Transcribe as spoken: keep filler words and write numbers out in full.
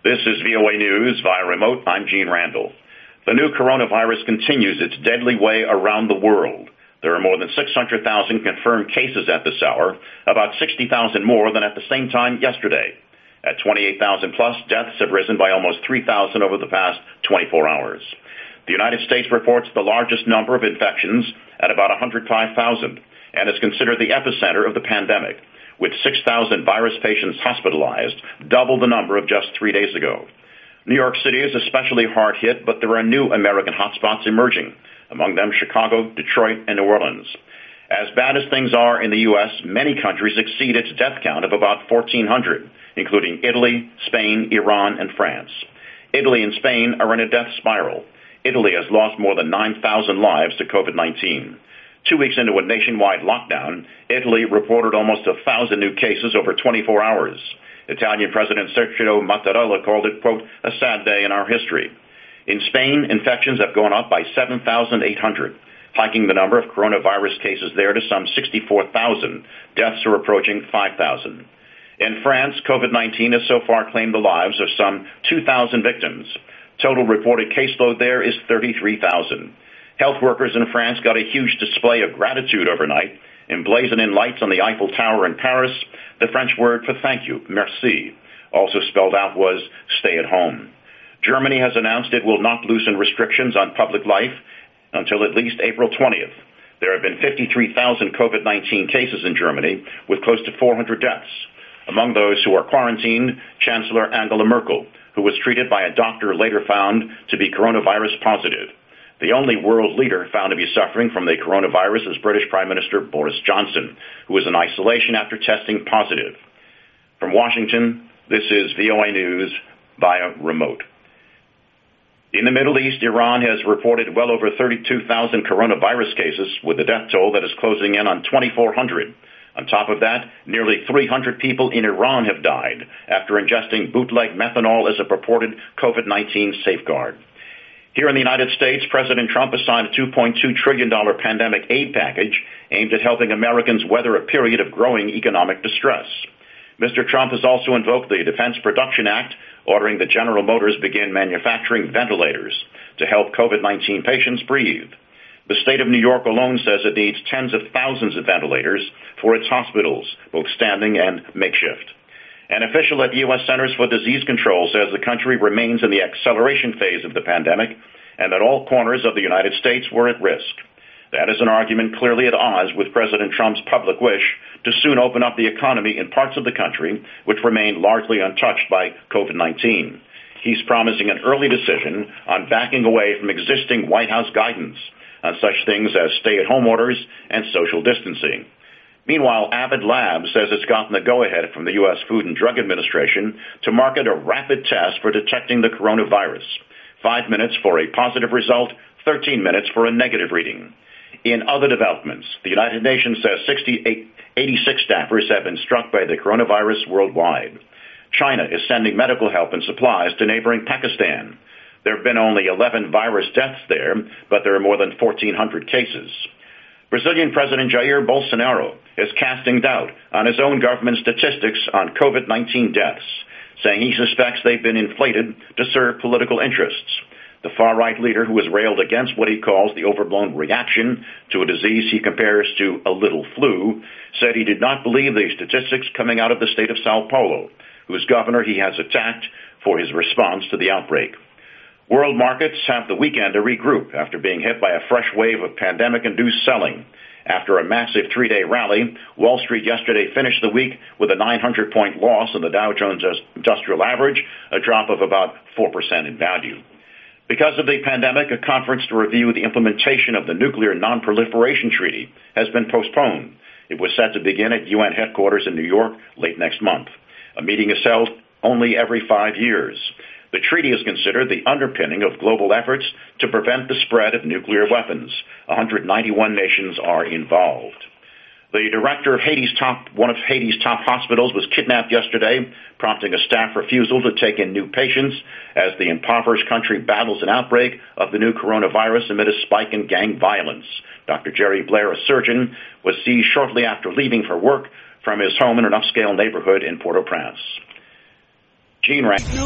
This is V O A News via remote. I'm Gene Randall. The new coronavirus continues its deadly way around the world. There are more than six hundred thousand confirmed cases at this hour, about sixty thousand more than at the same time yesterday. At twenty-eight thousand plus, deaths have risen by almost three thousand over the past twenty-four hours. The United States reports the largest number of infections at about one hundred five thousand and is considered the epicenter of the pandemic, with six thousand virus patients hospitalized, double the number of just three days ago. New York City is especially hard hit, but there are new American hotspots emerging, among them Chicago, Detroit, and New Orleans. As bad as things are in the U S, many countries exceed its death count of about fourteen hundred, including Italy, Spain, Iran, and France. Italy and Spain are in a death spiral. Italy has lost more than nine thousand lives to COVID nineteen. Two weeks into a nationwide lockdown, Italy reported almost one thousand new cases over twenty-four hours. Italian President Sergio Mattarella called it, quote, a sad day in our history. In Spain, infections have gone up by seven thousand eight hundred, hiking the number of coronavirus cases there to some sixty-four thousand. Deaths are approaching five thousand. In France, COVID nineteen has so far claimed the lives of some two thousand victims. Total reported caseload there is thirty-three thousand. Health workers in France got a huge display of gratitude overnight, emblazoning lights on the Eiffel Tower in Paris. The French word for thank you, merci. Also spelled out was stay at home. Germany has announced it will not loosen restrictions on public life until at least April twentieth. There have been fifty-three thousand COVID nineteen cases in Germany, with close to four hundred deaths. Among those who are quarantined, Chancellor Angela Merkel, who was treated by a doctor later found to be coronavirus positive. The only world leader found to be suffering from the coronavirus is British Prime Minister Boris Johnson, who is in isolation after testing positive. From Washington, this is V O A News via remote. In the Middle East, Iran has reported well over thirty-two thousand coronavirus cases, with a death toll that is closing in on twenty-four hundred. On top of that, nearly three hundred people in Iran have died after ingesting bootleg methanol as a purported COVID nineteen safeguard. Here in the United States, President Trump has signed a two point two trillion dollars pandemic aid package aimed at helping Americans weather a period of growing economic distress. Mister Trump has also invoked the Defense Production Act, ordering that General Motors begin manufacturing ventilators to help COVID nineteen patients breathe. The state of New York alone says it needs tens of thousands of ventilators for its hospitals, both standing and makeshift. An official at U S Centers for Disease Control says the country remains in the acceleration phase of the pandemic and that all corners of the United States were at risk. That is an argument clearly at odds with President Trump's public wish to soon open up the economy in parts of the country which remain largely untouched by COVID nineteen. He's promising an early decision on backing away from existing White House guidance on such things as stay-at-home orders and social distancing. Meanwhile, Abbott Labs says it's gotten the go-ahead from the U S Food and Drug Administration to market a rapid test for detecting the coronavirus. Five minutes for a positive result, thirteen minutes for a negative reading. In other developments, the United Nations says sixty-eight, eighty-six staffers have been struck by the coronavirus worldwide. China is sending medical help and supplies to neighboring Pakistan. There have been only eleven virus deaths there, but there are more than fourteen hundred cases. Brazilian President Jair Bolsonaro is casting doubt on his own government statistics on COVID nineteen deaths, saying he suspects they've been inflated to serve political interests. The far-right leader, who has railed against what he calls the overblown reaction to a disease he compares to a little flu, said he did not believe the statistics coming out of the state of Sao Paulo, whose governor he has attacked for his response to the outbreak. World markets have the weekend to regroup after being hit by a fresh wave of pandemic-induced selling. After a massive three-day rally, Wall Street yesterday finished the week with a nine hundred point loss in the Dow Jones Industrial Average, a drop of about four percent in value. Because of the pandemic, a conference to review the implementation of the Nuclear Non-Proliferation Treaty has been postponed. It was set to begin at U N headquarters in New York late next month. A meeting is held only every five years. The treaty is considered the underpinning of global efforts to prevent the spread of nuclear weapons. one hundred ninety-one nations are involved. The director of Haiti's top, one of Haiti's top hospitals was kidnapped yesterday, prompting a staff refusal to take in new patients as the impoverished country battles an outbreak of the new coronavirus amid a spike in gang violence. Doctor Jerry Blair, a surgeon, was seized shortly after leaving for work from his home in an upscale neighborhood in Port-au-Prince. Gene Rand.